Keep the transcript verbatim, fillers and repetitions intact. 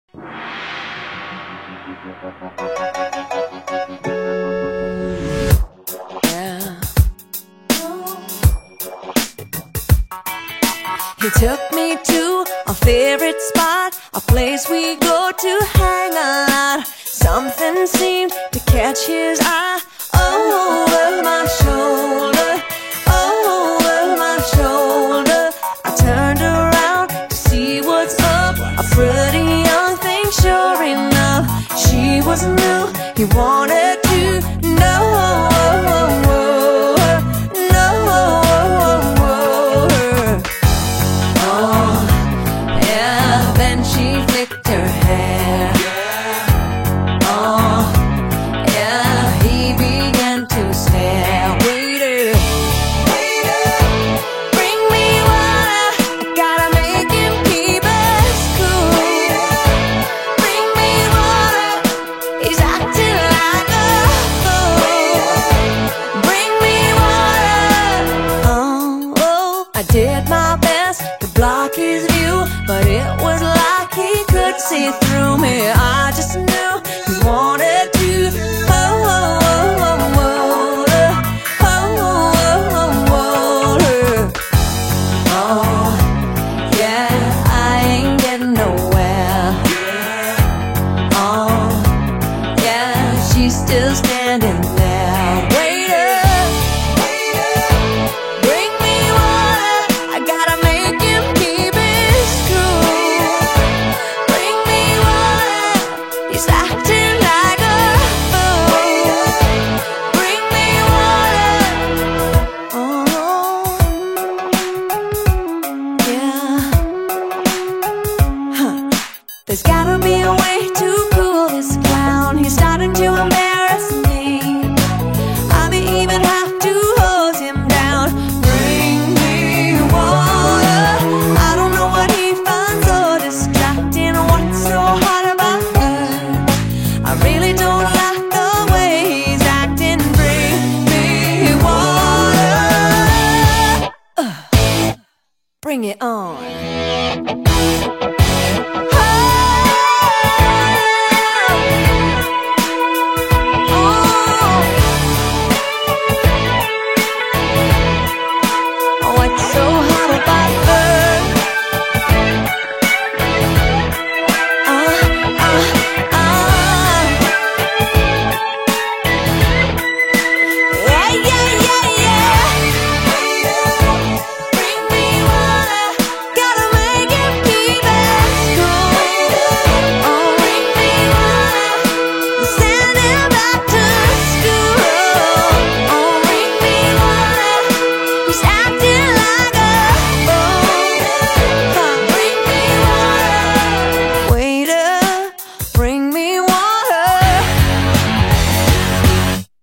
Yeah. He took me to our favorite spot, a place we go to hang out. Something seemed to catch his eye. Over my shoulder, over my shoulder. I turned around to see what's up. A pretty young thing, sure enough. She was new, he wanted to know. I did my best to block his view, but it was like he could see through me. I just knew he wanted to hold, hold, hold her, hold, hold her. Oh, yeah, I ain't getting nowhere. Oh, yeah, she's still standing there, waiting. There's gotta be a way to